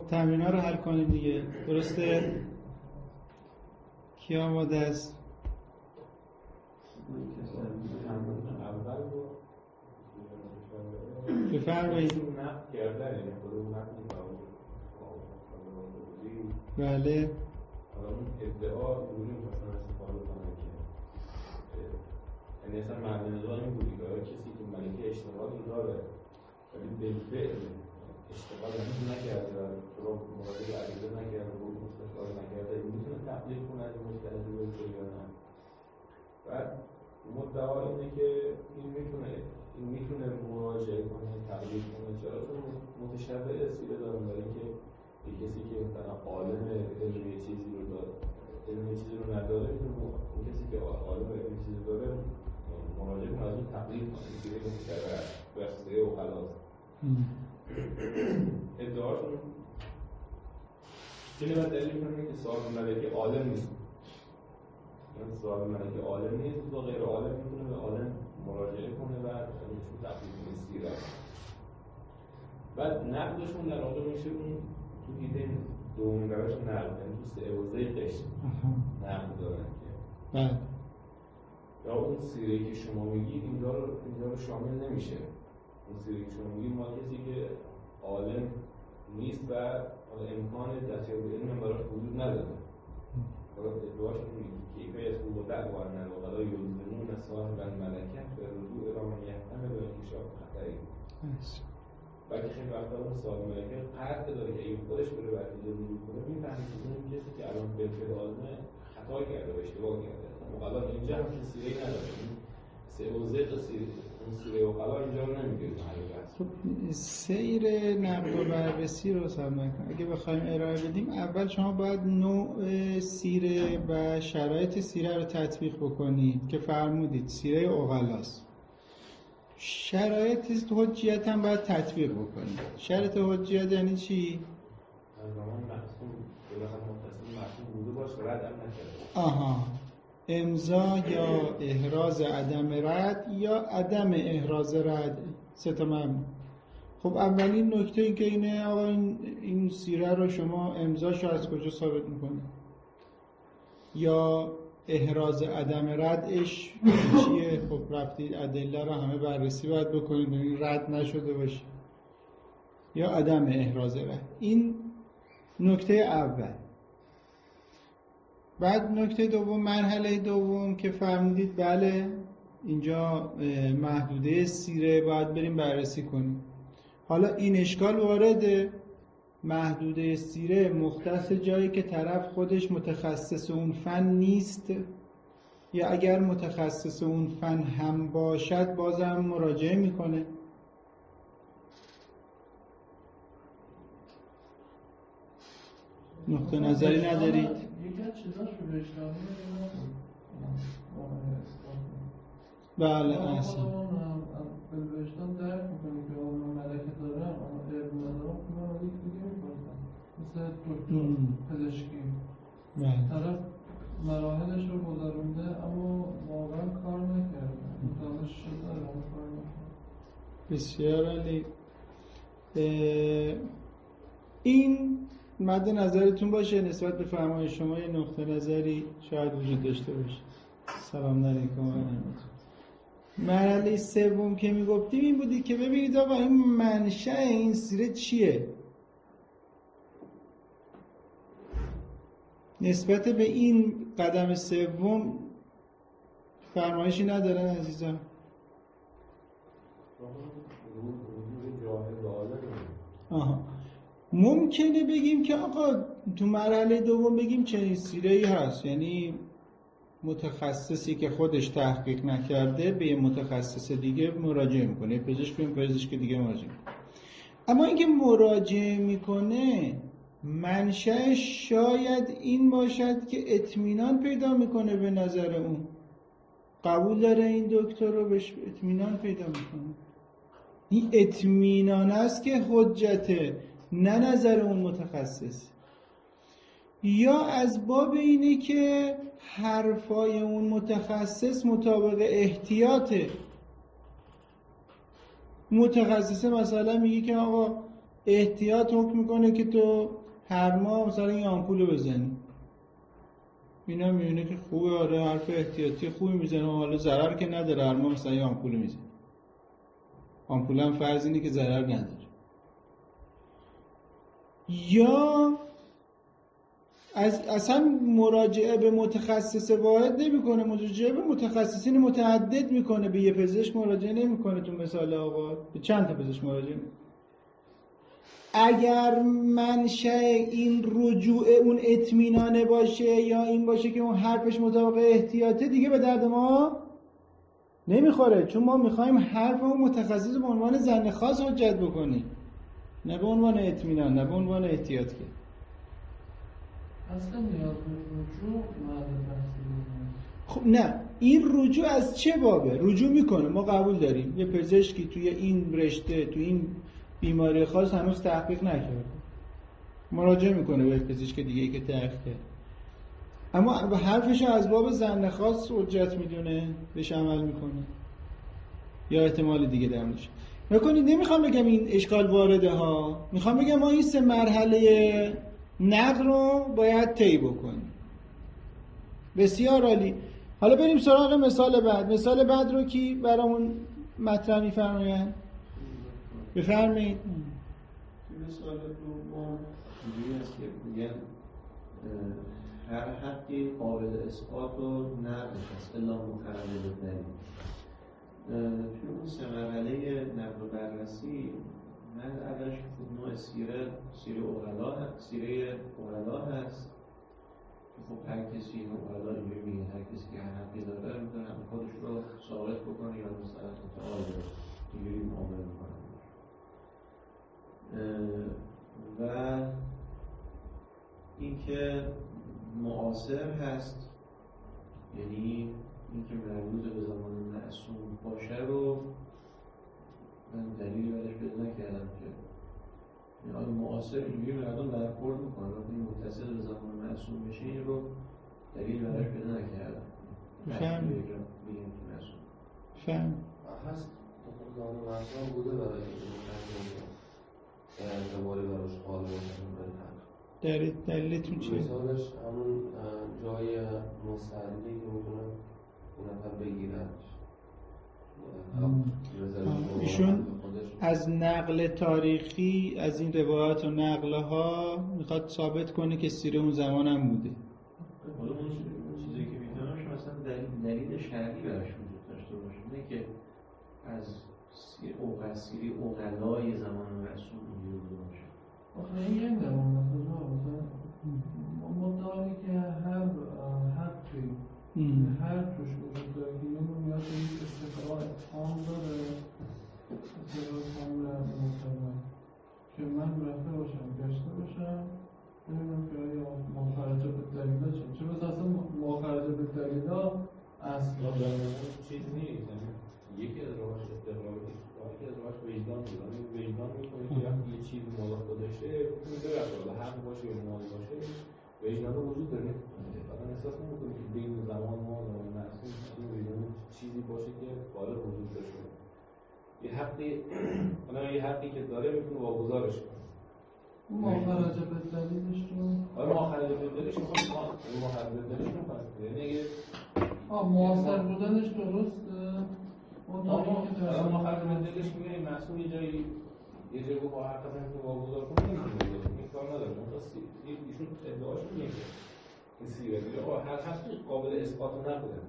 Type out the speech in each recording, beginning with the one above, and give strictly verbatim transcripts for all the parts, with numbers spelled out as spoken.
تمرین‌ها رو حل کنیم دیگه. درسته؟ کی آماده است؟ بفرمایید. بله. ادعا دوری مثلا استفاده کنه که یعنی اصلا مبنی نظام این بودی که کسی که ملکه اشتغال داره ولی بالفعل اشتغال هم نکرده و تو رو مراجع عریضه نکرده و استفاده نکرده میتونه تبلیغ کنه از مشکلات بزرگ یا نه. بعد مدعا اینه که این میتونه این میتونه مراجعه کنه تبلیغ کنه چرا چون متشبه سیره دارم برای اینکه یه کسی که مثلا عالم علمی چیزی رو داره علمی چیزی رو نداره اون کسی که عالم علمی چیزی داره مراجعه کنه از اون تبلیغ کنه سیره متشبه بسته و خلاص. ادعاشون اینه باید دلیل کنه که سوال ملکه عالم نیست. سوال ملکه عالم نیست و غیر عالم میتونه به عالم مراجعه کنه و ازشون تبلیغ کنه سیره. بعد نقدشون در واقع میشه اون تو ایده دومین روش نقد، یعنی تو سعوزه قشر نقد دارن که بله یا اون سیره‌ای که شما میگید اینجا رو اینجا رو شامل نمیشه. اون سیره‌ای که شما میگید ما کسی که عالم نیست و امکان دستیاب به علم براش وجود نداره. فقط ادعاش اینه که کیفه از او دعوا ان الوقلا یلزمون صاحب الملکه و رجوع الی من یحتمل انکشاف خطری. ولی خیلی وقتا اون صاحب ملکه قرد داره که اگه خودش بره برای رجوع کنه میفهمه که اون کسی که الان بالفعل عالمه خطا کرده و اشتباه کرده. مقالا اینجا هم که سیره‌ای نداره. سعوزه سیره اون سیره و قلا اینجا رو نمیگیره. خب سیر نقد و بررسی رو سمن کن. اگه بخوایم ارائه بدیم اول شما باید نوع سیره و شرایط سیره رو تطبیق بکنید که فرمودید سیره عقلاست. شرایط حجیت هم باید تطبیق بکنید. شرط حجیت یعنی چی؟ زمان محسوم بلاخره متصل محسوم بوده باشه رد هم نکرده. آها امضا یا احراز عدم رد یا عدم احراز رد سه تا مبنا. خب اولین نکته این که اینه آقا این این سیره رو شما امضاشو از کجا ثابت میکنید؟ یا احراز عدم ردش چیه؟ خب رفتید ادله رو همه بررسی باید بکنید ببینید رد نشده باشه یا عدم احراز رد. این نکته اول. بعد نکته دوم مرحله دوم که فرمودید بله اینجا محدوده سیره باید بریم بررسی کنیم. حالا این اشکال وارده محدوده سیره مختص جایی که طرف خودش متخصص اون فن نیست یا اگر متخصص اون فن هم باشد بازم مراجعه میکنه. نقطه نظری ندارید؟ یکی از چیزاش رو بشتم بله اصلا بلوشتان درک میکنی که اون ملکه دارم اما علم ندارم که من یک دیگه میکنم مثل دکتر پزشکی طرف مراحلش رو گذرونده اما واقعا کار نکرده دانش شده داره اما کار نکرده. بسیار عالی. این مد نظرتون باشه نسبت به فرمایش شما یه نقطه نظری شاید وجود داشته باشه. سلام علیکم و رحمت. مرحله سوم که میگفتیم این بودی که ببینید آقا این منشأ این سیره چیه؟ نسبت به این قدم سوم فرمایشی ندارن عزیزان؟ آها ممکنه بگیم که آقا تو مرحله دوم بگیم چنین سیره‌ای هست، یعنی متخصصی که خودش تحقیق نکرده به یه متخصص دیگه مراجعه میکنه، پزشک به پزشک دیگه مراجعه میکنه. اما اینکه مراجعه میکنه منشأش شاید این باشد که اطمینان پیدا میکنه به نظر اون، قبول داره این دکتر رو بهش اطمینان پیدا میکنه. این اطمینان است که حجته، نه نظر اون متخصص. یا از باب اینه که حرفای اون متخصص مطابق احتیاطه. متخصص مثلا میگه که آقا احتیاط حکم میکنه که تو هر ماه مثلا این آمپول رو بزنیم، اینا میبینه که خوبه، آره حرف احتیاطی خوبی میزنه، حالا ضرر که نداره، هر ماه مثلا یه آمپول میزنه. آمپول هم فرض اینه که ضرر نداره. یا از اصلا مراجعه به متخصص واحد نمیکنه، مراجعه به متخصصین متعدد میکنه، به یه پزشک مراجعه نمیکنه. تو مثال آقا به چند تا پزشک مراجعه میکنه. اگر منشأ این رجوع اون اطمینانه باشه یا این باشه که اون حرفش مطابق احتیاطه، دیگه به درد ما نمیخوره، چون ما میخوایم حرف اون متخصص به عنوان ظن خاص حجت بکنیم، نه به عنوان اطمینان، نه به عنوان احتیاط. که اصلا نیاز به رجوع نداره. خب نه، این رجوع از چه بابه؟ رجوع میکنه، ما قبول داریم یه پزشکی توی این رشته توی این بیماری خاص هنوز تحقیق نکرده، مراجعه میکنه به پزشک دیگه ای که تحقیق کرده، اما حرفش از باب ظن خاص حجت میدونه، بهش عمل میکنه، یا احتمال دیگه درمونش. نکنید نمیخوام بگم این اشکال وارده ها، میخوام بگم ما این سه مرحله نقل رو باید طی بکنیم. بسیار عالی. حالا بریم سراغ مثال بعد. مثال بعد رو کی برامون مطرح می‌فرمایند؟ بفرمایید. مثال دوم اینجوری است که میگن هر حقی قابل اثبات و نقدش است الا متعلق دلیل. توی اون سه مرحله نقد و بررسی من اولش نوع سیره سیره اغلا هست، سیره اغلا هست که خب هر کسی اغلا اینجوری میگه هر کسی که هر حقی داره میتونه خودش رو ثابت بکنه یا مستند متعال اینجوری معامله میکنه. و اینکه معاصر هست، یعنی اینکه مربوط به زمان معصوم باشه رو من دلیل برش پیدا نکردم که یعنی معاصر اینجوری مردم برخورد میکنه وقتی متصل به زمان معصوم بشه، این رو دلیل برش پیدا نکردم. فهم فهم هست زمان معصوم بوده برای این اعتباری براش قابل دلیل دلیلتون چیه؟ مثالش همون جای مستعدی که میتونه اون نفر بگیرنش. ایشون از نقل تاریخی از این روایات و نقله ها میخواد ثابت کنه که سیره اون زمان هم بوده. حالا اون چیزی که میتونم مثلا دلیل شرعی براش وجود داشته باشه، نه که از اوقات سیری اوغلای زمان معصوم وجود باشه. آخه این یک زمان مثلا مدعایی که هر حقی هر توش وجود داره که یه نیاز به یک استقرار تام داره، استقرار تام محتوا که من رفته باشم گشته باشم ببینم که آیا مخرجه به دلیل چه چه بس اصلا مخرجه به دلیل اصلا چیز نیست. یکی از راهاش استقراریه، یکی از راهاش وجدان بود. یعنی وجدان میکنه که وقتی یه چیز مال خودشه میتونه ببره، حق باشه یا مال باشه، وجدان وجود داره. مثلا احساس نمیکنه که بین زمان ما و معصوم این وجدان چیزی باشه که بالا وجود داشته. یه حقی مثلا یه حقی که داره میتونه واگذارش کنه. مخرجه به دلیلش رو آره مخرجه به دلیلش میخواد مخرجه به دلیلش میخواد یعنی اگه آه موثر بودنش درسته. اما مخرج به دلش میگه این معصوم یه جایی یه جایی با هر قسم که واگذار کنه نمیتونه این کار نداره. مثلا ایشون ادعاش میگه که این سیره میگه آقا هر حقی قابل اثبات نبوده،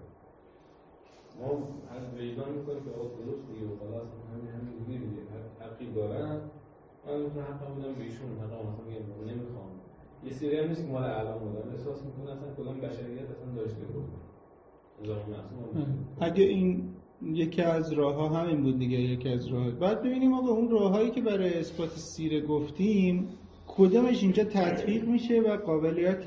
ما از وجدان میکنیم که آقا درست دیگه و خلاص همین همین دیگه دیگه حقی دارن، من میتونم حقا بودم به ایشون حقا مثلا میگم نمیخوام. یه سیره هم نیست که مال الان بودن، احساس میکنه اصلا کدام بشریت اصلا داشته بود زمان معصوم. اگه این یکی از راه ها همین بود دیگه، یکی از راه. بعد ببینیم آقا اون راه هایی که برای اثبات سیره گفتیم کدامش اینجا تطبیق میشه و قابلیت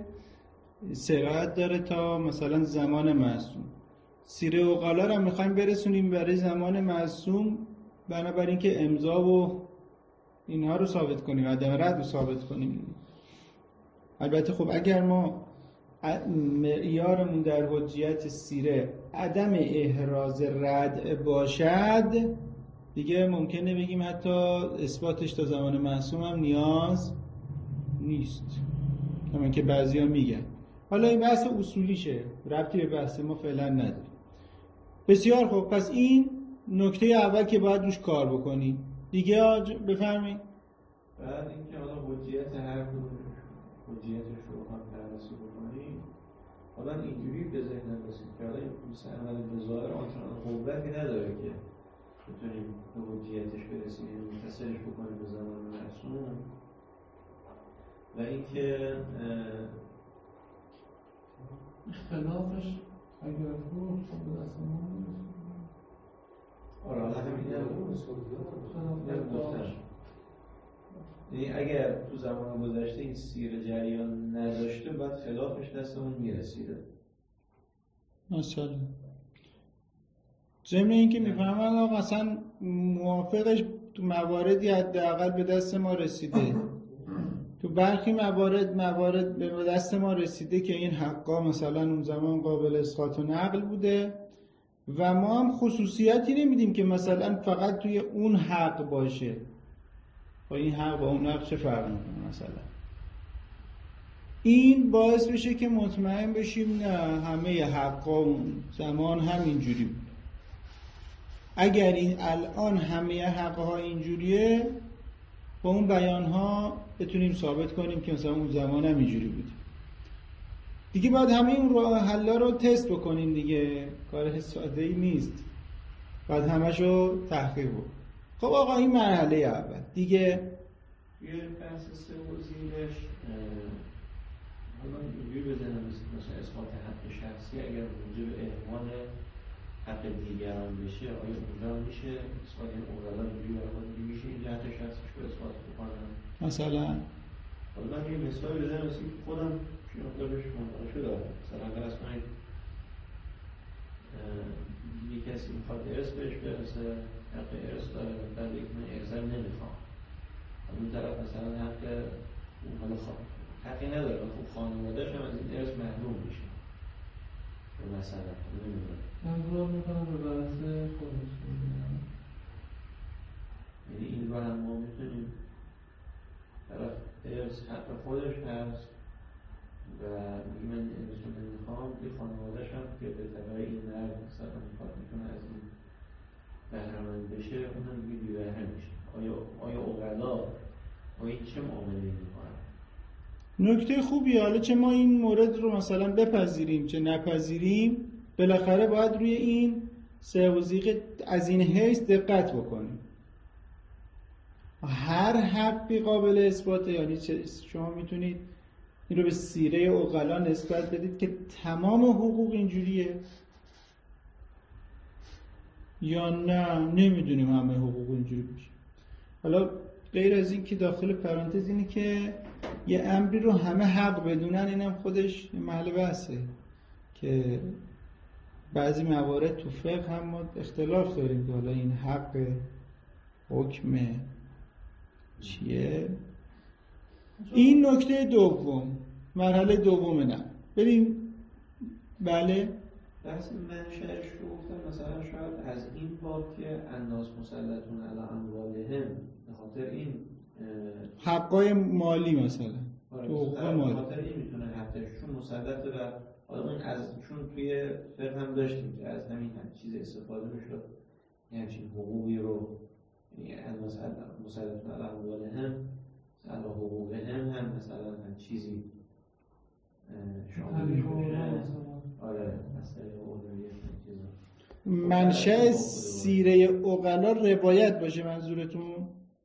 سرایت داره تا مثلا زمان معصوم. سیره اوغلا رو میخوایم برسونیم برای زمان معصوم، بنابراین که امضا و اینها رو ثابت کنیم، عدم رد رو ثابت کنیم. البته خب اگر ما معیارمون در حجیت سیره عدم احراز رد باشد، دیگه ممکنه بگیم حتی اثباتش تا زمان معصوم هم نیاز نیست، همین که بعضیا میگن. حالا این بحث اصولیشه، ربطی به بحث ما فعلا نداره. بسیار خوب، پس این نکته اول که باید روش کار بکنی. دیگه آج بفرمایید. بعد اینکه حالا حجیت هر کدوم حجیتش رو هم بررسی بکنیم، حالا اینجوری به ذهن رسید که حالا این مثل عمل بظاهر آنچنان قوتی نداره که بتونیم به حجیتش برسیم، یعنی متصلش بکنیم به زمان مرسوم. و اینکه اختلافش اگر بود خب به دست ما میرسید. آره حالا همین هم گفتم، یعنی اگر تو زمان گذشته این سیر جریان نداشته باید خلافش دستمون میرسیده. مثلا ضمن اینکه میفهمن آقا مثلا موافقش تو مواردی حداقل به دست ما رسیده، تو برخی موارد موارد به دست ما رسیده که این حقا مثلا اون زمان قابل اسقاط و نقل بوده و ما هم خصوصیتی نمیدیم که مثلا فقط توی اون حق باشه. با این حق با اون حق چه فرق میکنه؟ مثلا این باعث بشه که مطمئن بشیم نه همه حقا اون زمان همینجوری بود. اگر این الان همه حقها اینجوریه، با اون بیانها بتونیم ثابت کنیم که مثلا اون زمان هم اینجوری بود. دیگه باید همه اون راه حلا رو تست بکنیم دیگه، کار ساده‌ای نیست. باید همشو تحقیق بکنیم. خب آقا این مرحله اول دیگه. یه بحث سه و زیرش حالا اینجوری بزنم مثلا اثبات حق شخصی اگر موجب اهمال حق دیگران بشه، آیا اونجا میشه اثبات این اولا اینجوری برای دیگه میشه این جهت شخصیش رو اثبات بکنم؟ مثلا حالا من یه مثال بزنم مثل که خودم شناخته بهش منتقشه دارم. مثلا اگر از کنید یه کسی میخواد ارث بهش برسه، حق ارث داره، بعد یک من ارثم نمیخوام، اون طرف مثلا حق اون حالا حقی نداره، خب خانواده‌اش هم از این ارث محروم میشه مثلا. نمیدونم انظار میکنم به بحث خودش، یعنی این رو هم ما میتونیم طرف ارث حق خودش هست و میگه من ارث رو نمیخوام، یه خانواده‌اش هم که به طبع این مرد مثلا میخواد میتونه از این بهره‌مند بشه، اونم میگه بی بهره میشه. آیا آیا عقلا آیا چه معامله‌ای میکنن؟ نکته خوبیه. حالا چه ما این مورد رو مثلا بپذیریم چه نپذیریم، بالاخره باید روی این سه وثیقه از این حیث دقت بکنیم. هر حقی قابل اثباته، یعنی شما میتونید این رو به سیره عقلا نسبت بدید که تمام حقوق اینجوریه، یا نه نمیدونیم همه حقوق اینجوری باشه. حالا غیر از این که داخل پرانتز اینه که یه امری رو همه حق بدونن، اینم خودش محل بحثه که بعضی موارد تو فقه هم ما اختلاف داریم که حالا این حق حکم چیه. این نکته دوم، مرحله دوم. نه بریم. بله بحث منشأش رو گفتم مثلا شاید از این باب که الناس مسلطون علی اموالهم، به خاطر این حقای مالی مثلا تو حقوق مالی، به خاطر این میتونه حقشون مسلط و حالا این از چون توی فقه هم داشتیم که از همین هم چیز استفاده میشد، یعنی همچین حقوقی رو یعنی الناس مسلطون علی اموالهم علی حقوقهم هم مثلا هم چیزی شامل میشه. آره مثلا اولویت چیزا. منشأ سیره عقلا روایت باشه منظورتون؟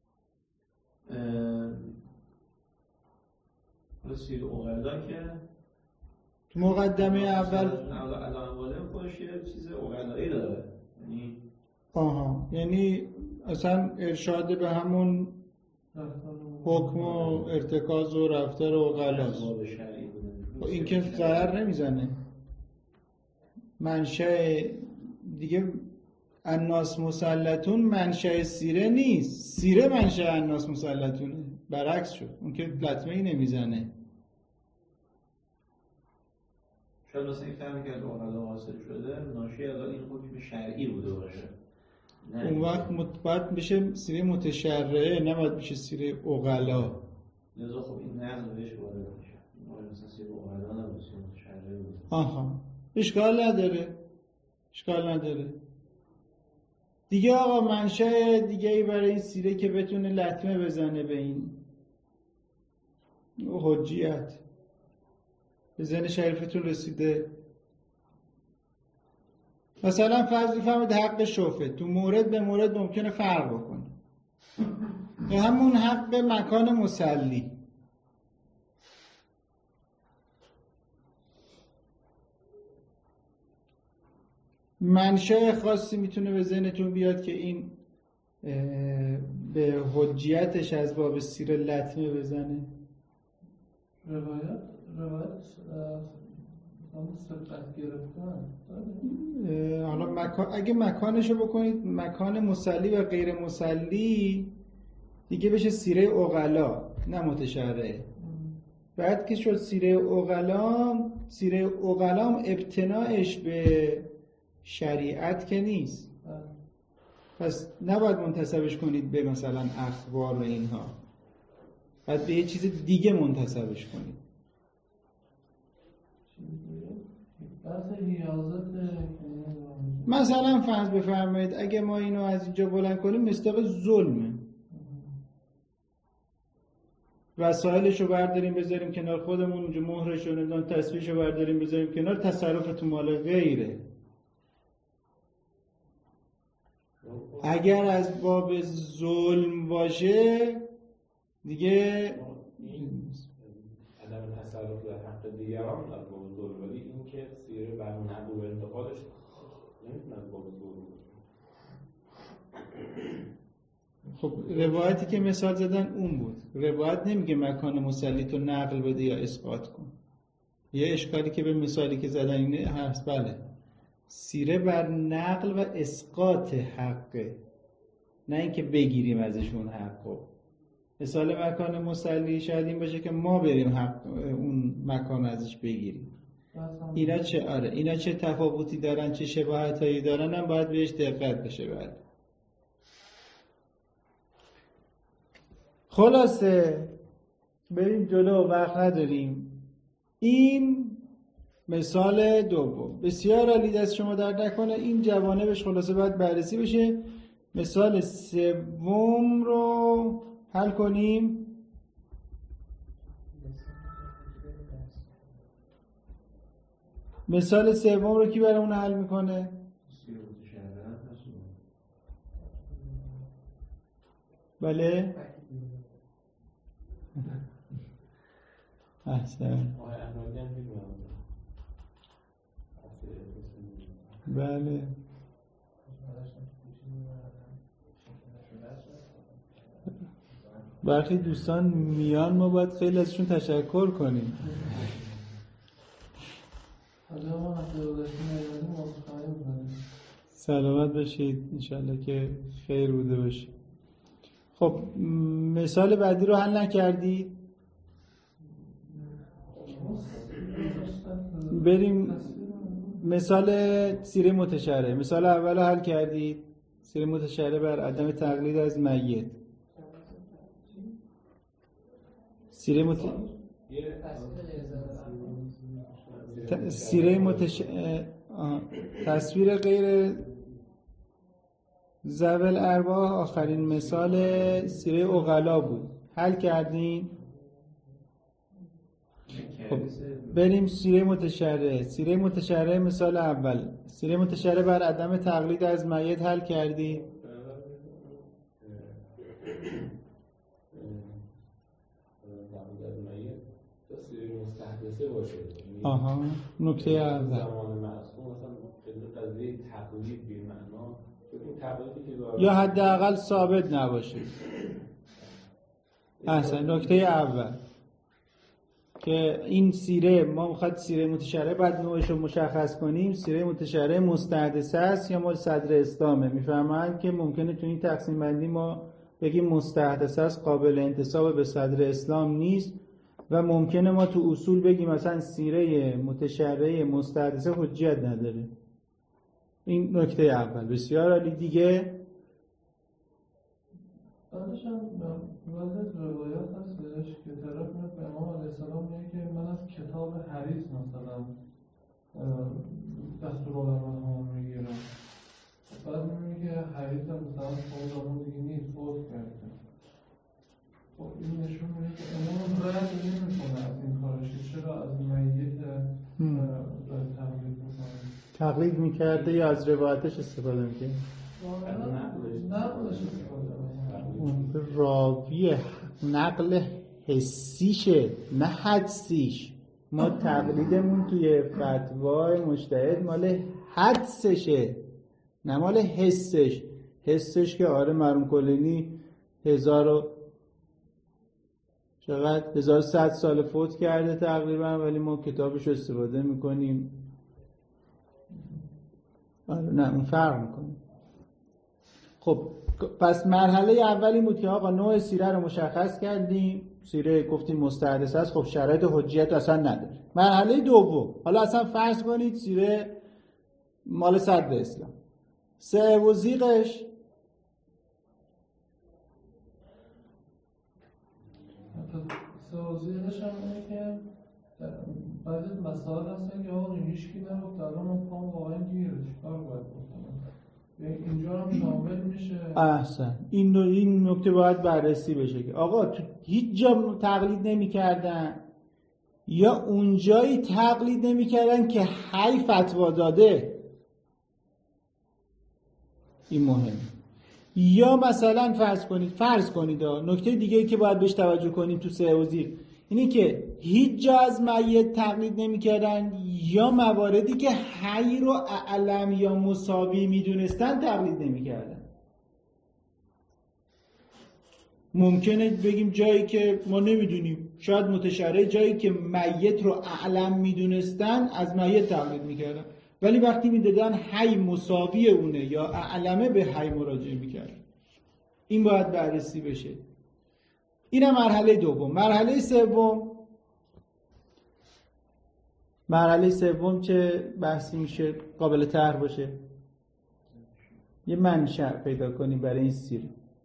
حالا سیره عقلا که تو مقدمه اول علامه خودش یه چیز عقلایی داره، یعنی آها، یعنی اصلا ارشاد به همون حکم و ارتکاز و رفتار عقلاست. این که ضرر نمیزنه. منشأ دیگه الناس مسلطون منشأ سیره نیست، سیره منشأ الناس مسلطونه، برعکس شد. اون که لطمه ای نمیزنه. شاید مثلا این فهمی که از عقلا حاصل شده ناشی از این حکم شرعی بوده باشه. اون وقت باید بشه سیره متشرعه، نباید بشه سیره عقلا. لذا خب این نقل بهش وارد میشه. این مثلا سیر اوغلا هم بسیار متشرعه بود. آها اشکال نداره، اشکال نداره دیگه. آقا منشأ دیگه ای برای این سیره که بتونه لطمه بزنه به این حجیت به ذهن شریفتون رسیده. مثلا فرض بفرمایید حق شوفه تو مورد به مورد ممکنه فرق بکنه، یا همون حق مکان مسلی. منشأ خاصی میتونه به ذهنتون بیاد که این به حجیتش از باب سیره لطمه بزنه. روایت روایت همون سبقت گرفتن. حالا مکان، اگه مکانشو بکنید مکان مسلی و غیر مسلی دیگه بشه سیره عقلا نه متشرعه. بعد که شد سیره عقلا، سیره عقلا ابتناعش به شریعت که نیست، پس نباید منتسبش کنید به مثلا اخبار و اینها، باید به یه چیز دیگه منتسبش کنید. مثلا فرض بفرمایید اگه ما اینو از اینجا بلند کنیم مصداق ظلمه، وسایلشو برداریم بذاریم کنار خودمون، اونجا مهرشو نمیدونم تصویرشو برداریم بذاریم کنار، تصرف تو مال غیره. اگر از باب ظلم باشه دیگه عدم تصرف در حق دیگران از باب ظلم، ولی این که سیره بر نقل و انتقالش نمیتونه از باب ظلم باشه. خب روایتی که مثال زدن اون بود. روایت نمیگه مکان مسلی تو نقل بده یا اسقاط کن. یه اشکالی که به مثالی که زدن اینه هست. بله سیره بر نقل و اسقاط حقه، نه اینکه بگیریم ازشون حقو. مثال مکان مسلی شاید این باشه که ما بریم حق اون مکان ازش بگیریم. اینا چه آره اینا چه تفاوتی دارن، چه شباهتایی دارن هم باید بهش دقت بشه. بله خلاصه بریم جلو، وقت نداریم. این مثال دوم بسیار عالی، دست شما درد نکنه. این جوانبش خلاصه باید بررسی بشه. مثال سوم رو حل کنیم. مثال سوم رو کی برامون حل میکنه؟ بله احسن. بله برخی دوستان میان ما باید خیلی ازشون تشکر کنیم. سلامت باشید، انشالله که خیر بوده باشید. خب مثال بعدی رو حل نکردید؟ بریم مثال سیره متشرعه. مثال اول رو حل کردید، سیره متشرعه بر عدم تقلید از میت. سیره مت... ت... سیره متش... تصویر غیر ذوی الارواح آخرین مثال سیره عقلا بود. حل کردین؟ خب بریم سیره متشرعه. سیره متشرعه مثال اول، سیره متشرعه بر عدم تقلید از میت حل کردی؟ آها نکته اول زمان معصوم مثلا قضیه تقلید به معنا یا حداقل ثابت نباشه. احسن. نکته اول که این سیره ما میخواد سیره متشرعه بعد نوعش رو مشخص کنیم. سیره متشرعه مستحدثه است یا مال صدر اسلامه. میفهمن که ممکنه تو این تقسیم بندی ما بگیم مستحدثه است، قابل انتساب به صدر اسلام نیست، و ممکنه ما تو اصول بگیم مثلا سیره متشرعه مستحدثه حجیت نداره. این نکته اول. بسیار عالی. دیگه بعدش هم بعض از روایات هستش که طرف میاد به امام علیه السلام میگه که من از کتاب حدیث مثلا دستورالعمل ها میگیرم، بعد میگه که حدیث هم مثلا فوت آمون دیگه نیست، فوت کرده. خب این نشون میده که امام رد نمیکنه از این کارش، چرا از میت تقلید میکنه؟ تقلید میکرده یا از روایتش استفاده میکنه؟ نقلش استفاده راوی نقل حسیشه نه حدسیش. ما تقلیدمون توی فتوای مجتهد مال حدسشه نه مال حسش. حسش که آره مرحوم کلینی هزار و چقدر هزار و صد سال فوت کرده تقریبا، ولی ما کتابش استفاده میکنیم. آره نه اون فرق میکنه. خب پس مرحله اولی بود که آقا نوع سیره رو مشخص کردیم، سیره گفتیم مستحدث است، خب شرایط حجیت اصلا نداره. مرحله دوم، حالا اصلا فرض کنید سیره مال صدر اسلام، سه و زیغش سوازیرش هم اینه که بعضی مسائل هستن که آقا هیچکی نگفت الان اون پام واقعا گیره چیکار باید بکنم، اینجا هم شامل میشه. احسن این این نکته باید بررسی بشه که آقا تو هیچ جا تقلید نمی کردن یا اونجایی تقلید نمی کردن که حی فتوا داده، این مهمه. یا مثلا فرض کنید فرض کنید نکته دیگه ای که باید بهش توجه کنیم تو سه و زیر اینه که هیچ جا از میت تقلید نمی کردن یا مواردی که حی رو اعلم یا مساوی می دونستن تقلید نمی کردن. ممکنه بگیم جایی که ما نمیدونیم، شاید متشرع جایی که میت رو اعلم می دونستن از میت تقلید می کردن، ولی وقتی میدادن حی مساوی اونه یا اعلمه به حی مراجعه میکرد. این باید بررسی بشه. اینم مرحله دوم. مرحله سوم مرحله سوم چه بحثی میشه قابل طرح باشه؟ یه منشأ پیدا کنیم برای این سیره.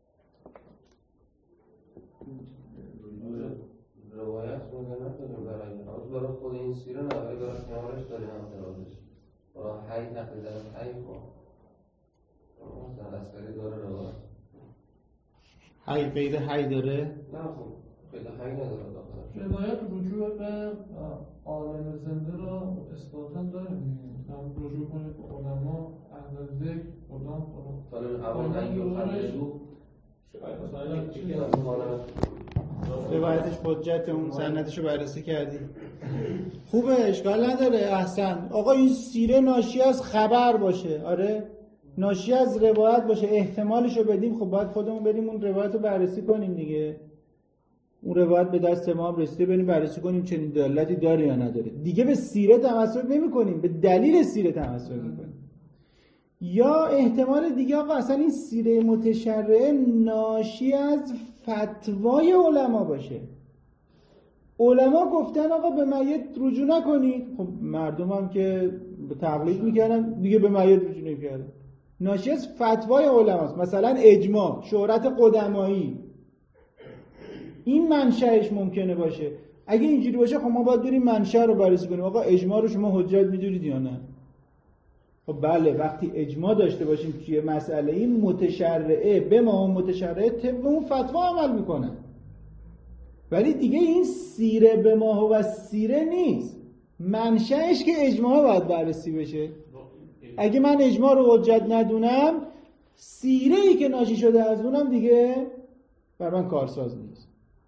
روایت رو نداریم برای این برای خود این سیره نه، برای برای کنارش داریم همترازش برای حی نقل در حی کن مثلا اسکری داره روایت حی قید حی داره؟ نه خب قید حی نداره داخل روایت رجوع به عالم زنده را اثباتا داره میگه، رجوع کنید به علما اهل ذکر خدا حالا اول حی و خلدو روایتش حجت اون سندش رو بررسی کردی. خوبه اشکال نداره. احسن. آقا این سیره ناشی از خبر باشه، آره ناشی از روایت باشه، احتمالش رو بدیم، خب باید خودمون بریم اون روایت رو بررسی کنیم دیگه. اون روایت به دست ما هم رسیده، بریم بررسی کنیم چنین دلالتی داره یا نداره. دیگه به سیره تمسک نمی کنیم، به دلیل سیره تمسک می کنیم. یا احتمال دیگه آقا اصلا این سیره متشرعه ناشی از فتوای علما باشه. علما گفتن آقا به میت رجوع نکنید، خب مردم هم که به تقلید میکردن دیگه به میت رجوع نمیکردن. ناشی از فتوای علماست. مثلا اجماع، شهرت قدمایی، این منشأش ممکنه باشه. اگه اینجوری باشه خب ما باید بریم منشأ رو بررسی کنیم. آقا اجماع رو شما حجت میدونید یا نه؟ خب بله، وقتی اجماع داشته باشیم توی مسئله این متشرعه به ما متشرعه طبق اون فتوا عمل میکنن. ولی دیگه این سیره به ما و سیره نیست، منشأش که اجماع باید بررسی بشه. اگه من اجماع رو حجت ندونم، سیره ای که ناشی شده از اونم دیگه بر من کارساز نیست.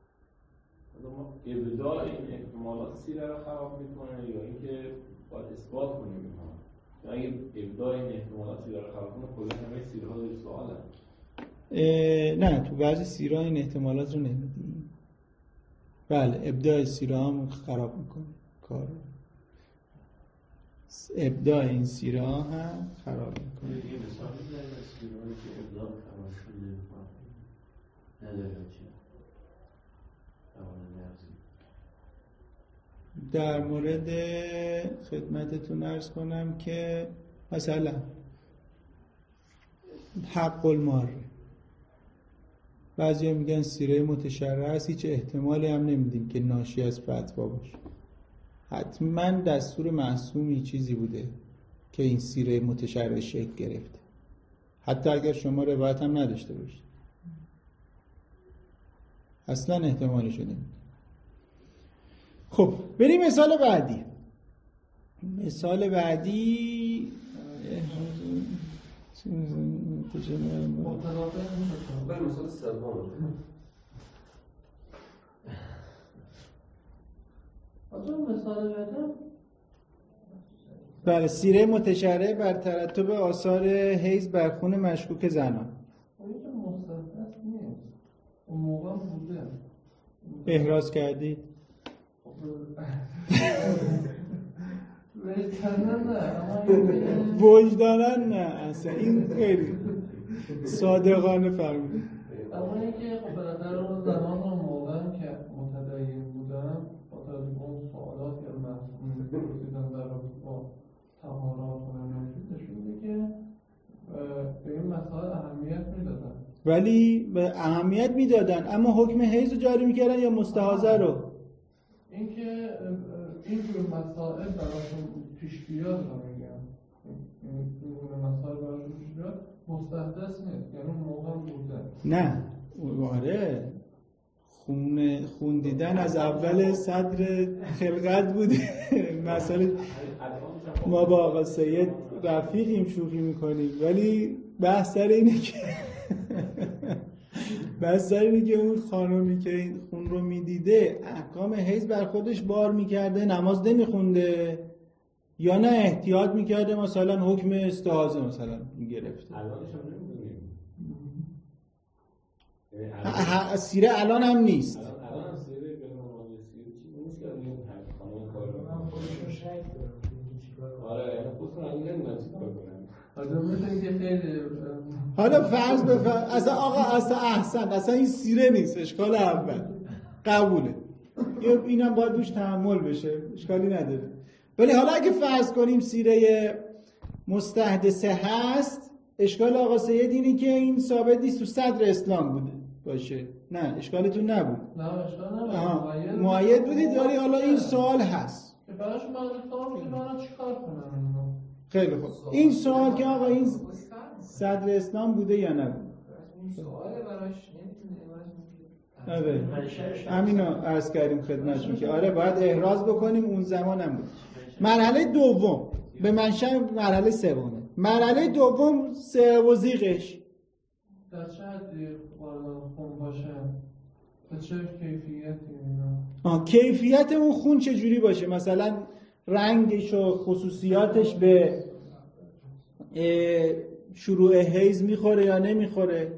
ابداع این احتمالات سیره رو خراب میکنه یا اینکه باید اثبات کنیم اینها؟ اگه ابداع این احتمالات سیره رو خراب کنه کلا همه سیره ها داری سوالن. نه تو بعضی سیره این احتمالات رو نمیدیم. بله ابداع سیره هم خراب میکنه کار. ابداع این سیره هم خراب میکنه. یه مثال میزنید از سیره هایی که ابداع خراب شده نداره چی؟ در مورد خدمتتون عرض کنم که مثلا حق المار بعضی میگن سیره متشرع است، هیچ احتمالی هم نمیدیم که ناشی از فتوا باشه. حتما دستور معصومی چیزی بوده که این سیره متشرع شکل گرفته، حتی اگر شما روایت هم نداشته باشید اصلا احتمالش نمیدیم. خب بریم مثال بعدی. مثال بعدی بریم مثال سوم. مثال بعدی بله، سیره متشرع بر ترتب آثار حیض بر خون مشکوک زنان. اون که مستحدث نیست، اون موقع بوده احراز کردید؟ وجدانن نه، اصلا این خیلی صادقانه فرمود. اما اینکه خب بالاخره اون زمان و موقع که متدین بودن با توجه اون سوالات یا مفهومی که پرسیدن در رابطه با طهارات و نشون میده که به این مسائل اهمیت میدادن. ولی به اهمیت میدادن اما حکم حیض رو جاری میکردن یا مستحاضه رو؟ اینکه این جور مسائل براشون پیش بیاد رو میگم، این جور مسائل براشون پیش بیاد مستحدث نیست، یعنی اون موقع بوده. نه آره، خون خون دیدن از اول صدر خلقت بوده. مسئله ما با آقا سید رفیقیم، شوخی میکنیم، ولی بحث سر اینه که بحث سر اینه که اون خانومی که این خون رو میدیده احکام حیض بر خودش بار میکرده، نماز نمیخونده یا نه احتیاط میکرده مثلا حکم استحاضه مثلا میگرفته. سیره الان هم نیست. الان هم سیره به نماز سیره چی نیست که این خانم کار رو آره یعنی خودتون الان نمیدونم چی کار کنم. آدم مثل که خیلی حالا فرض بفرض اصلا آقا اصلا احسن اصلا این سیره نیست، اشکال اول قبوله، اینم باید دوش تحمل بشه، اشکالی نداره. ولی حالا اگه فرض کنیم سیره مستحدثه هست، اشکال آقا سید اینه که این ثابت نیست تو صدر اسلام بوده باشه. نه اشکالتون نبود. نه اشکال نبود. معید بودید، ولی حالا این سوال هست که براش مدرسه که برای چی کار کنم. خیلی خوب، این سوال که آقا این صدر اسلام بوده یا نبود؟ این سوال براش نمیتونه آره همینو عرض کردیم خدمتشون که آره باید احراز بکنیم، اون زمان هم بود. مرحله دوم به منشأ مرحله سومه. مرحله دوم سه و زیغش در چه حدی خون باشه؟ به چه کیفیتی اینا؟ آه کیفیت اون خون چه جوری باشه؟ مثلا رنگش و خصوصیاتش به شروع حیض میخوره یا نمیخوره؟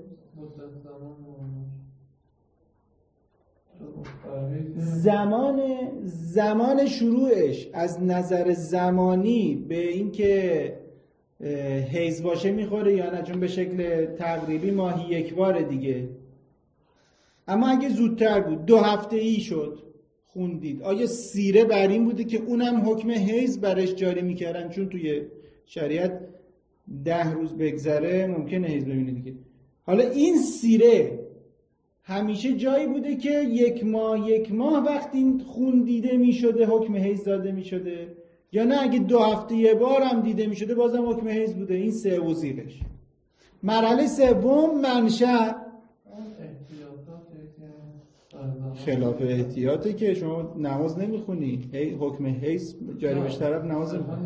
زمان زمان شروعش از نظر زمانی به اینکه حیض باشه میخوره یا نه، چون به شکل تقریبی ماهی یک بار دیگه. اما اگه زودتر بود، دو هفته ای شد خوندید، آیا سیره بر این بوده که اونم حکم حیض برش جاری میکردن؟ چون توی شریعت ده روز بگذره ممکنه حیض ببینه دیگه. حالا این سیره همیشه جایی بوده که یک ماه یک ماه وقتی خون دیده میشده حکم حیض داده میشده، یا نه اگه دو هفته یه بار هم دیده میشده بازم حکم حیض بوده؟ این سه وزیرش. مرحله سوم منشأ خلاف احتیاطه که شما نماز نمیخونی، هی حکم حیض جاری بهش طرف نماز نمیخونی.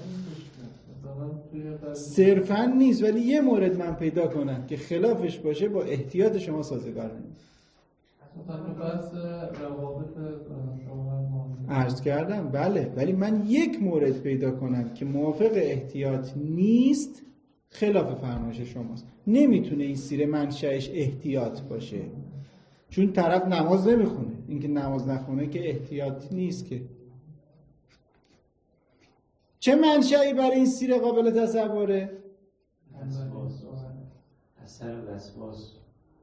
صرفا نیست، ولی یه مورد من پیدا کنم که خلافش باشه با احتیاط شما سازگار نیست. عرض کردم بله، ولی من یک مورد پیدا کنم که موافق احتیاط نیست، خلاف فرمایش شماست. نمیتونه این سیره منشأش احتیاط باشه، چون طرف نماز نمیخونه. اینکه نماز نخونه که احتیاط نیست که. چه منشأی برای این سیره قابل تصوره؟ اثر وسواس.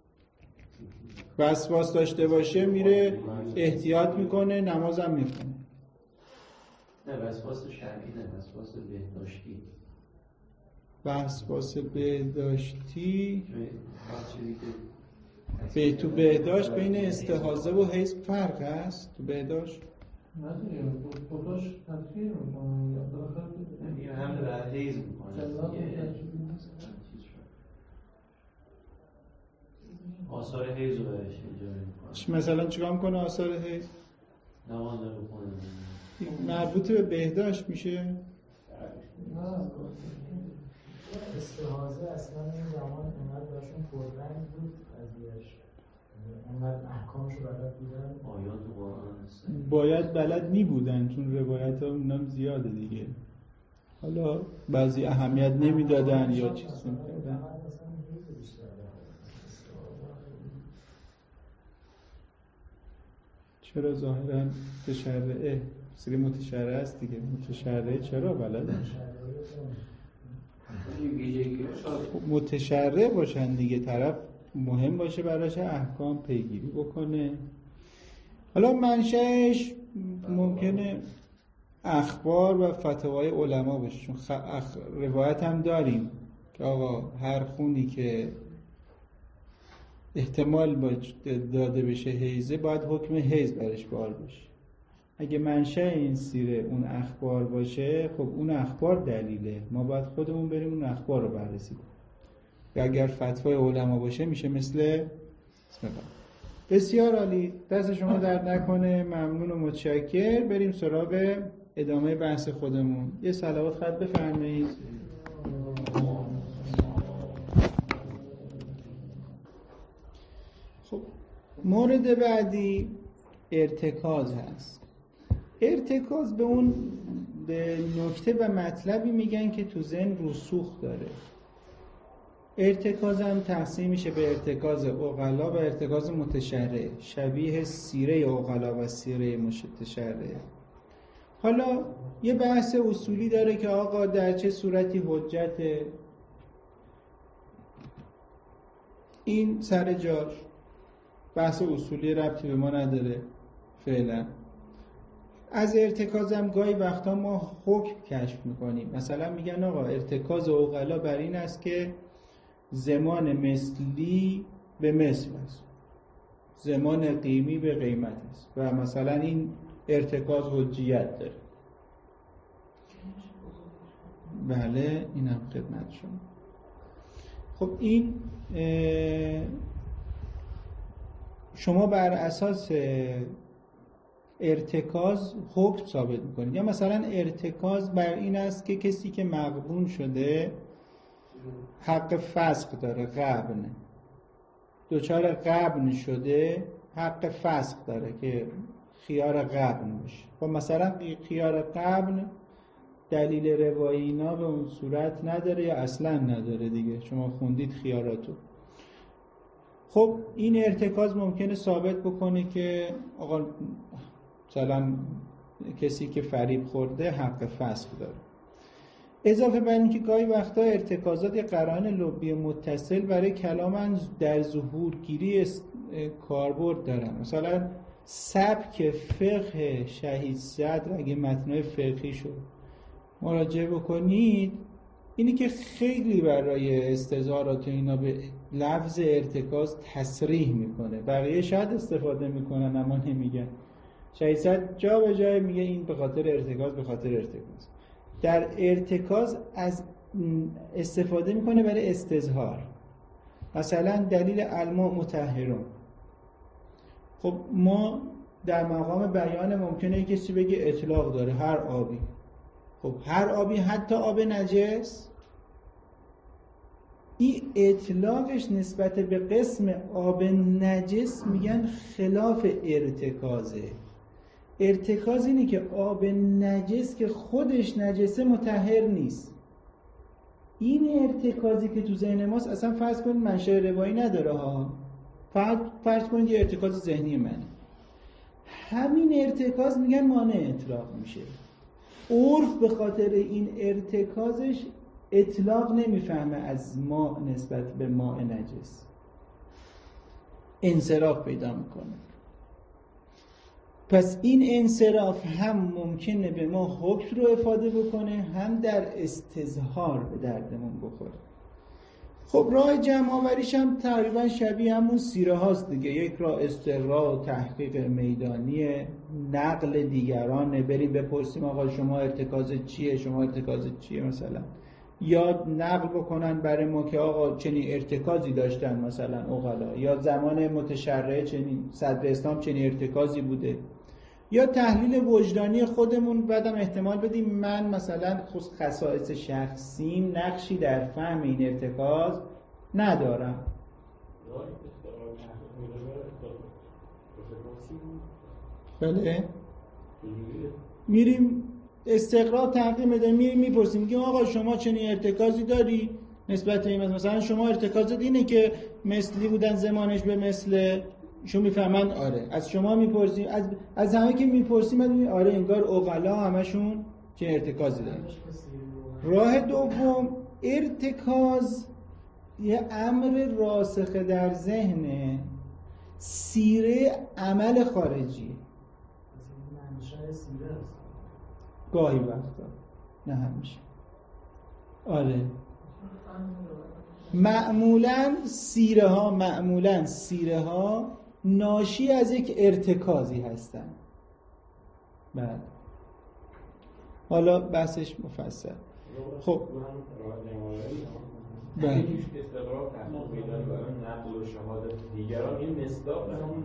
وسواس داشته باشه میره احتیاط میکنه، نماز هم میخونه. نه وسواس شرعی نه، وسواس بهداشتی. وسواس بهداشتی چیزی که به تو بهداشت بین استحاضه و حیض فرق هست تو بهداشت؟ نه دیگه خودش تطهیر میکنه یا داخل یه هم در حیض میکنه آثار حیض رو برش اجاره میکنه. مثلا چیکار میکنه آثار حیض؟ نماز نمیخونه. مربوط به بهداشت میشه؟ نه استحاضه اصلا این زمان اومد داشتون پررنگ بود قضیهش، انقدر احکامش رو بلد بودن. آیات قرآن هست باید بلد می بودن چون روایت ها اونم زیاده دیگه. حالا بعضی اهمیت نمی دادن یا چیز میکردن. چرا ظاهرا متشرعه سری متشرعه است دیگه. متشرعه چرا بلده؟ متشرع باشن دیگه، طرف مهم باشه براش احکام پیگیری بکنه. حالا منشأش ممکنه اخبار و فتاوای علما باشه، چون خ... اخ... روایت هم داریم که آقا هر خونی که احتمال باید داده بشه حیزه باید حکم حیز برش بار بشه. اگه منشأ این سیره اون اخبار باشه، خب اون اخبار دلیله، ما باید خودمون بریم اون اخبار رو بررسی کنیم. و اگر فتوای علما باشه میشه مثل بسم الله. بسیار عالی، دست شما درد نکنه، ممنون و متشکر. بریم سراغ ادامه بحث خودمون. یه صلوات خط بفرمایید. خب مورد بعدی ارتکاز هست. ارتکاز به اون به نکته و مطلبی میگن که تو ذهن رسوخ داره. ارتکاز هم تقسیم میشه به ارتکاز عقلا و ارتکاز متشرع، شبیه سیره عقلا و سیره متشرع. حالا یه بحث اصولی داره که آقا در چه صورتی حجت این سر جاش، بحث اصولی ربطی به ما نداره فعلا. از ارتکاز هم گاهی وقتا ما حکم کشف میکنیم. مثلا میگن آقا ارتکاز عقلا بر این است که زمان مثلی به مثل است، زمان قیمی به قیمت است و مثلا این ارتکاز حجیت داره. بله اینم خدمت شما. خب این شما بر اساس ارتکاز حکم ثابت میکنید. یا مثلا ارتکاز بر این است که کسی که مغبون شده حق فسخ داره، غبن دوچار غبن شده حق فسخ داره که خیار غبن باشه. خب مثلا خیار غبن دلیل روایی اینا به اون صورت نداره یا اصلا نداره دیگه، شما خوندید خیاراتو. خب این ارتکاز ممکنه ثابت بکنه که آقا مثلا کسی که فریب خورده حق فسخ داره. اضافه بر این که گاهی وقتا ارتکازات قرائن لبی متصل برای کلام در ظهورگیری کاربرد دارن. مثلا سبک فقه شهید صدر اگه متنای فقهی شد مراجعه بکنید، اینی که خیلی برای استظهارات اینا به لفظ ارتکاز تصریح میکنه. بقیه شاید استفاده میکنن اما نمیگن. شهید صدر جا به جای میگه این به خاطر ارتکاز، به خاطر ارتکاز. در ارتکاز از استفاده میکنه برای استظهار. مثلا دلیل الماء مطهرون. خب ما در مقام بیان ممکنه کسی بگه اطلاق داره هر آبی. خب هر آبی حتی آب نجس. این اطلاقش نسبت به قسم آب نجس میگن خلاف ارتکازه. ارتکاز اینه که آب نجس که خودش نجسه مطهر نیست. این ارتکازی که تو ذهن ماست اصلا فرض کنید منشأ روایی نداره ها، فقط فرض کنید یه ارتکاز ذهنی منه. همین ارتکاز میگن مانع اطلاق میشه. عرف به خاطر این ارتکازش اطلاق نمیفهمه از ماء نسبت به ماء نجس، انصراف پیدا میکنه. پس این انصراف هم ممکنه به ما حکم رو افاده بکنه، هم در استظهار به دردمون بخوره. خب راه جمع آوریش هم تقریبا شبیه همون سیره هاست دیگه. یک راه استقرا و تحقیق میدانیه، نقل دیگرانه، بریم بپرسیم آقا شما ارتکاز چیه، شما ارتکاز چیه مثلا، یا نقل بکنن برای ما که آقا چنین ارتکازی داشتن مثلا عقلا، یا زمان متشرع چنین صدر اسلام چنین ارتکازی بوده، یا تحلیل وجدانی خودمون. بعدم احتمال بدیم من مثلا خصوص خصائص شخصیم نقشی در فهم این ارتکاز ندارم. بله میریم استقرا تحقیق میدیم، میریم میپرسیم میگیم آقا شما چنین ارتکازی داری نسبت این مثلا شما ارتکازت اینه که مثلی بودن زمانش به مثل شما میفهمن آره. از شما میپرسیم، از از همه که میپرسیم میگیم آره انگار عقلا همشون چه ارتکازی دارن. راه دوم ارتکاز یه امر راسخ در ذهنه، سیره عمل خارجی گاهی وقتا، نه همیشه. آره معمولاً سیره ها معمولاً سیره ها ناشی از یک ارتکازی هستن. بله حالا بحثش مفصل. خب بله استقرار تحقیق میدانی برای نقل و شهادت دیگران این مصداق همون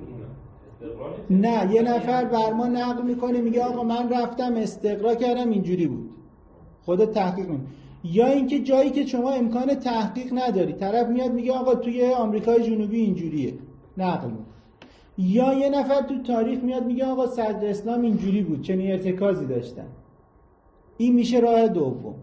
اینه. نه یه نفر بر ما نقل میکنه میگه آقا من رفتم استقرا کردم اینجوری بود، خودت تحقیق میکنی. یا اینکه جایی که شما امکان تحقیق نداری طرف میاد میگه آقا توی آمریکای جنوبی اینجوریه، نقل میکنه. یا یه نفر تو تاریخ میاد میگه آقا صدر اسلام اینجوری بود چنین ارتکازی داشتن. این میشه راه دوم.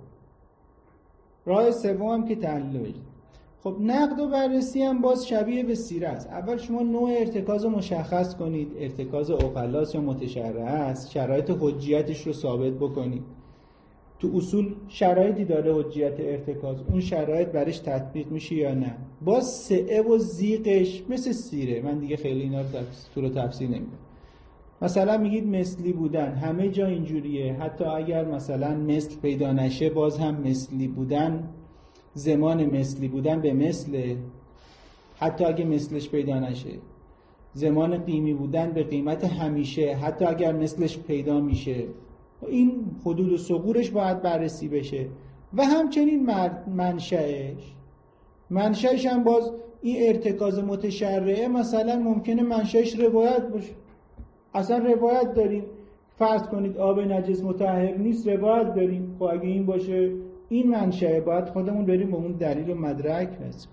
راه سوم هم که تحلیل وجدان. خب نقد و بررسی هم باز شبیه به سیره است. اول شما نوع ارتکاز رو مشخص کنید، ارتکاز عقلاست یا متشرع است، شرایط حجیتش رو ثابت بکنید. تو اصول شرایطی داره حجیت ارتکاز، اون شرایط برش تطبیق میشه یا نه. باز سعه و زیغش مثل سیره، من دیگه خیلی اینا رو تو رو تفسیر نمیدم. مثلا میگید مثلی بودن همه جا اینجوریه، حتی اگر مثلا مثل پیدا نشه باز هم مثلی بودن، زمان مثلی بودن به مثل، حتی اگه مثلش پیدا نشه. زمان قیمی بودن به قیمت همیشه، حتی اگر مثلش پیدا میشه. این حدود و ثغورش باید بررسی بشه. و همچنین منشأش منشأش هم باز این ارتکاز متشرعه مثلا ممکنه منشأش روایت باشه. اصلا روایت داریم، فرض کنید آب نجس مطهر نیست، روایت داریم. خب اگه این باشه این منشأ، باید خودمون بریم به اون دلیل و مدرک برسیم.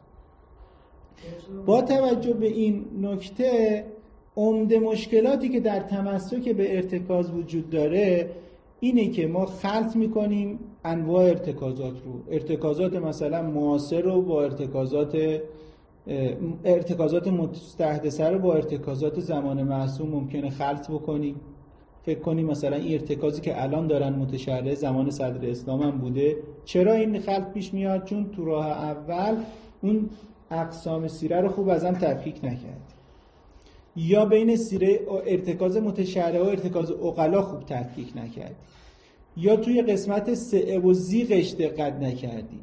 با توجه به این نکته عمده مشکلاتی که در تمسک به ارتکاز وجود داره اینه که ما خلط میکنیم انواع ارتکازات رو، ارتکازات مثلا معاصر رو با ارتکازات ارتکازات مستحدثه رو با ارتکازات زمان معصوم ممکنه خلط بکنیم. فکر کنیم مثلا این ارتکازی که الان دارن متشرع زمان صدر اسلام هم بوده. چرا این خلط پیش میاد؟ چون تو راه اول اون اقسام سیره رو خوب ازم تفکیک نکرد، یا بین سیره ارتکاز متشرع و ارتکاز عقلا خوب تفکیک نکرد، یا توی قسمت سعه و زیغش دقت نکردیم.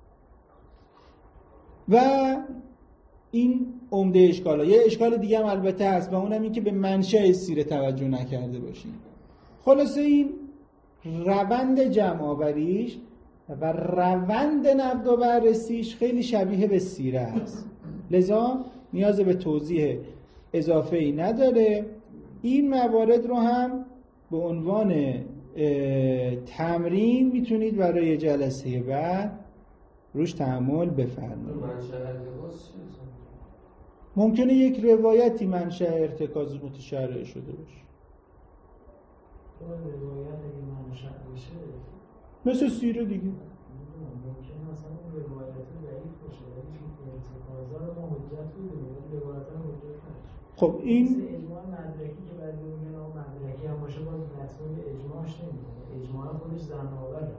و این عمده اشکالا. یه اشکال دیگه هم البته هست و اونم این که به منشأ سیره توجه نکرده باشیم. خلاصه این روند جمع آوریش و روند نقد و بررسیش خیلی شبیه به سیره است، لذا نیاز به توضیح اضافه ای نداره. این موارد رو هم به عنوان تمرین میتونید برای جلسه بعد روش تأمل بفرمایید. ممکنه یک روایتی منشأ ارتکاز متشرع شده باشه. روایت اگه منشأ بشه مثل سیره دیگه. ممکنه مثلا اون روایت ضعیف باشه ولی ارتکازا رو ما حجت بودیم، روایت رو حجت نشه. خب این مثل اجماع مدرکی که بعد میگن آقا مدرکی هم باشه باز مطمئن اجماعش نمیکنه، اجماع خودش زن‌آوره.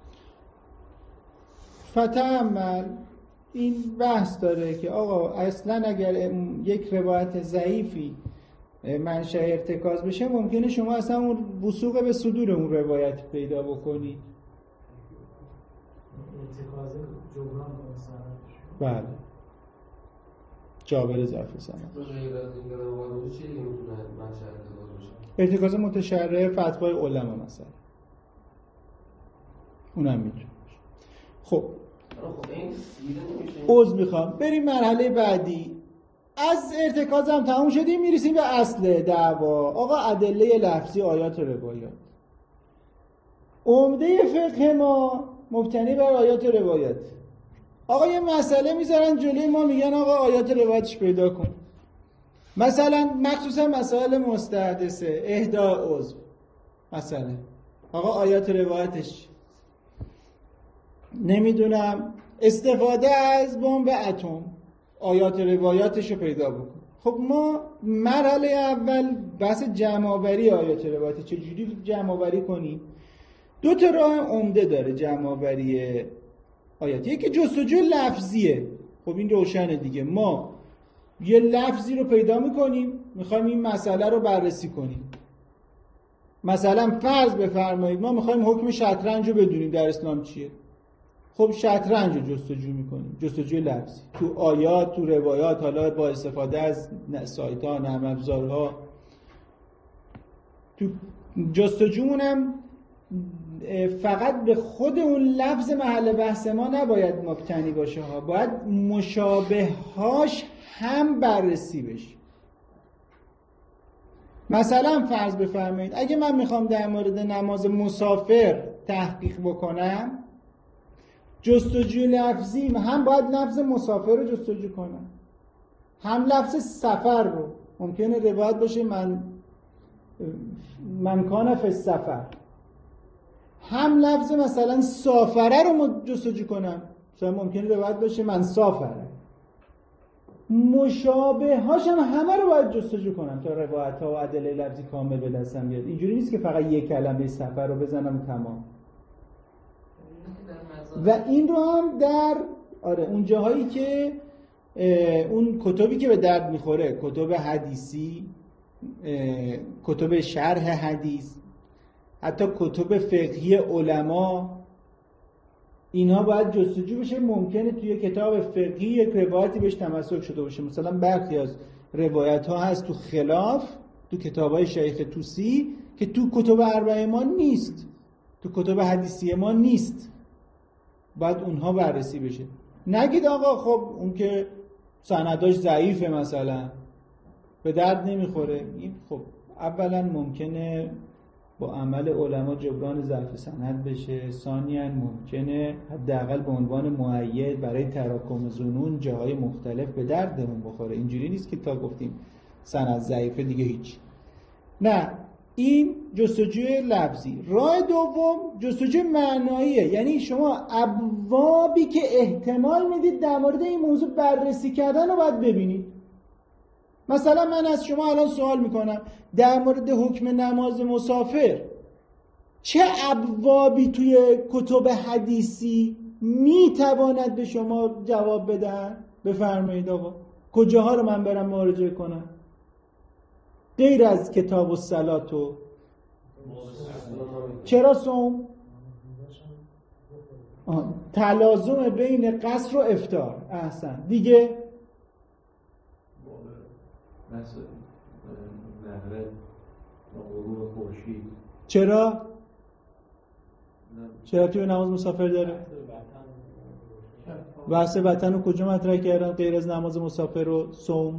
فتأمل این بحث داره که آقا اصلا اگر یک روایت ضعیفی منشأ ارتکاز بشه ممکنه شما اصلا اون وثوق به صدور اون روایت پیدا بکنید. ارتکاز جبران کنه. بله جابر ظرف سند. غیر از این روایت چی دیگه میتونه منشأ ارتکاز باشه؟ ارتکاز متشرع فتوای علما مثلا اونم میتونه. خب خب این سیره نمیشه. عذر میخوام بریم مرحله بعدی. از ارتکاز هم تموم شدیم میرسیم به اصل دعوا. آقا ادله لفظی آیات و روایات. عمده فقه ما مبتنی بر آیات و روایات. آقا یه مسئله میذارن جلوی ما میگن آقا آیات و روایاتش پیدا کن. مثلا مخصوصا مسائل مستحدثه اهداء عضو مثلا آقا آیات و روایاتش نمیدونم استفاده از بمب اتم آیات و روایاتش رو پیدا بکن. خب ما مرحله اول بحث جمع‌آوری آیات و روایات چجوری جمع‌آوری کنیم؟ دو تا راه عمده داره جمع‌آوری آیات. یکی جستجوی لفظیه. خب این روشنه دیگه، ما یه لفظی رو پیدا میکنیم میخوایم این مسئله رو بررسی کنیم. مثلا فرض بفرمایید ما میخوایم حکم شطرنج رو بدونیم در اسلام چیه. خب شطرنج رو جستجو میکنیم، جستجوی لفظی تو آیات، تو روایات، حالا با استفاده از سایت ها، نرم افزارها. تو جستجومونم فقط به خود اون لفظ محل بحث ما نباید مبتنی باشه ها، باید مشابههاش هم بررسی بشه. مثلا فرض بفرمایید اگه من میخوام در مورد نماز مسافر تحقیق بکنم، جستجوی لفظی هم باید لفظ مسافر رو جستجو کنم، هم لفظ سفر رو. ممکنه روایت باشه من من کان فی السفر، هم لفظ مثلا سافره رو جستجو کنم، مثلا ممکنه روایت باشه من سافره. مشابه هاش هم همه رو باید جستجو کنم تا روایت ها و ادله لفظی کامل به دستم بیاد. اینجوری نیست که فقط یک کلمه سفر رو بزنم تمام. و این رو هم در آره اون جاهایی که اون کتبی که به درد میخوره، کتب حدیثی، کتب شرح حدیث، حتی کتب فقهی علما، اینها باید جستجو بشه. ممکنه توی کتاب فقهی یک روایتی بهش تمسک شده باشه، مثلا برخی از روایت ها هست تو خلاف تو کتاب های شیخ طوسی که تو کتب اربعه ما نیست، تو کتب حدیثی ما نیست، باید اونها بررسی بشه. نگید آقا خب اون که سنداش ضعیفه مثلا به درد نمیخوره. این خب اولا ممکنه با عمل علما جبران ضعف سند بشه، ثانیاً ممکنه حداقل به عنوان مؤید برای تراکم ظنون جاهای مختلف به دردمون بخوره. اینجوری نیست که تا گفتیم سند ضعیفه دیگه هیچ. نه، این جستجوی لفظی. راه دوم جستجوی معناییه، یعنی شما ابوابی که احتمال میدید در مورد این موضوع بررسی کردن رو باید ببینید. مثلا من از شما الان سوال میکنم در مورد حکم نماز مسافر چه ابوابی توی کتب حدیثی میتواند به شما جواب بدن؟ بفرمایید آقا کجاها رو من برم مراجعه کنم غیر از کتاب الصلات و چرا صوم؟ تلازم بین قصر و افطار. احسن. دیگه نحوه غروب خورشید چرا؟ چرا توی نماز مسافر داره؟ بحث وطن رو کجا مطرح کردن غیر از نماز مسافر و صوم؟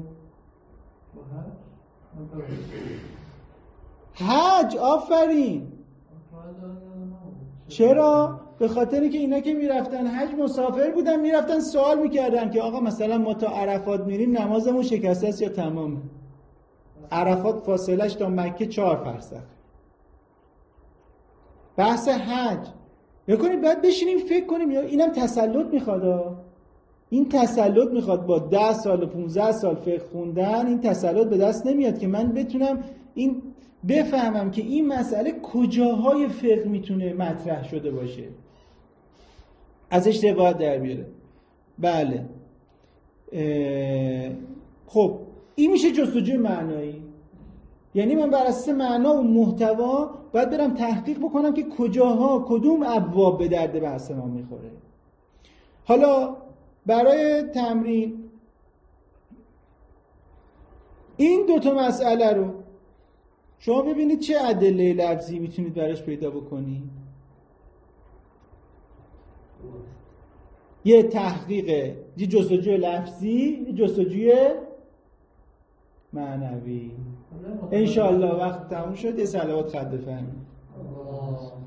حج. آفرین. چرا؟ به خاطر که اینا که میرفتن حج مسافر بودن، میرفتن سوال میکردن که آقا مثلا ما تا عرفات میریم نمازمون شکسته است یا تمامه؟ عرفات فاصلش تا مکه چهار فرسخ. بحث حج بکنید باید بشینیم فکر کنیم. اینم تسلط میخواد، این تسلط میخواد. با ده سال و پونزده سال فقه خوندن این تسلط به دست نمیاد که من بتونم این بفهمم که این مسئله کجاهای فقه میتونه مطرح شده باشه، ازش روایت در بیاره. بله. خب این میشه جستجوی معنایی. یعنی من بر اساس معنا و محتوا باید برم تحقیق بکنم که کجاها کدوم ابواب به درد بحث ما میخوره. حالا برای تمرین این دو تا مسئله رو شما ببینید چه ادله لفظی میتونید براش پیدا بکنید. یه تحقیق، یه جستجوی لفظی، یه جستجوی معنوی. انشالله وقت تموم شد یه صلوات خط بفرمایید.